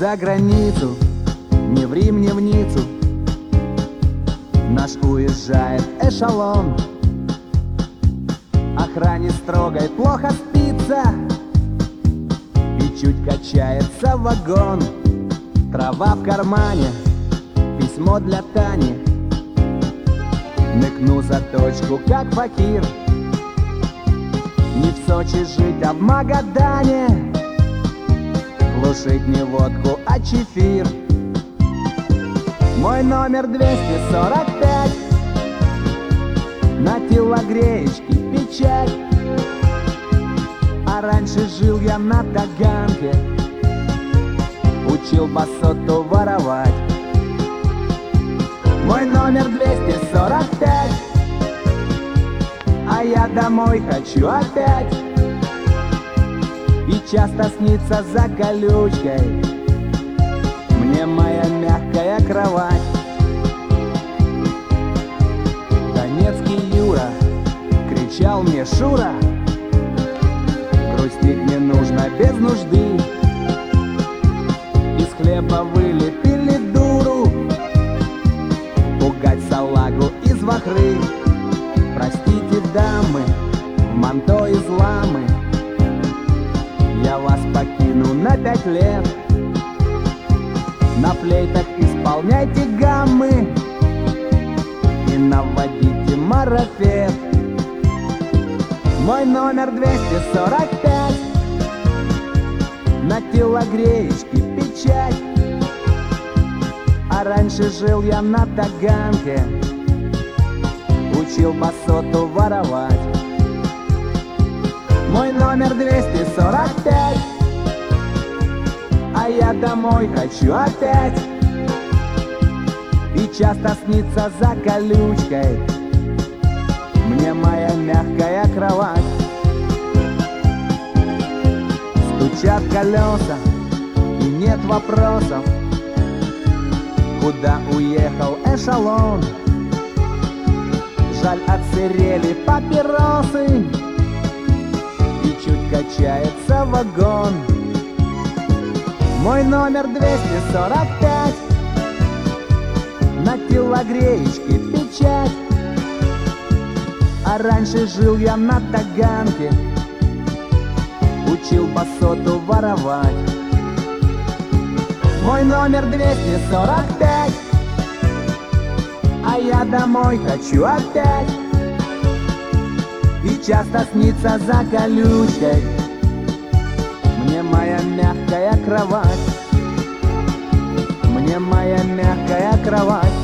за границу, ни в Рим, ни в Ниццу. Наш уезжает эшелон. Охране строгой плохо спится, и чуть качается вагон. Трава в кармане, письмо для Тани. Ныкну за точку, как факир. Не в Сочи жить, а в Магадане. Глушить не водку, а чефир. Мой номер 245. На телогреечке печать. А раньше жил я на Таганке, учил басоту воровать. Мой номер 245. А я домой хочу опять. И часто снится за колючкой мне моя мягкая кровать. Донецкий Юра кричал мне: Шура, грустить не нужно без нужды. Из хлеба вылепили дуру, пугать салагу из вахры. Простите, дамы, в манто из ламы, я вас покину на 5 лет. На флейтах исполняйте гаммы и наводите марафет. Мой номер 245. На телогреечке печать. А раньше жил я на Таганке, учил басоту воровать. Мой номер 245. А я домой хочу опять. И часто снится за колючкой мне моя мягкая кровать. Стучат колеса, и нет вопросов, куда уехал эшелон. Жаль, отсырели папиросы, и чуть качается вагон. Мой номер 245. На телогреечке печать. А раньше жил я на Таганке, учил басоту воровать. Мой номер 245. А я домой хочу опять. И часто снится за колючкой мне моя мягкая кровать. Мне моя мягкая кровать.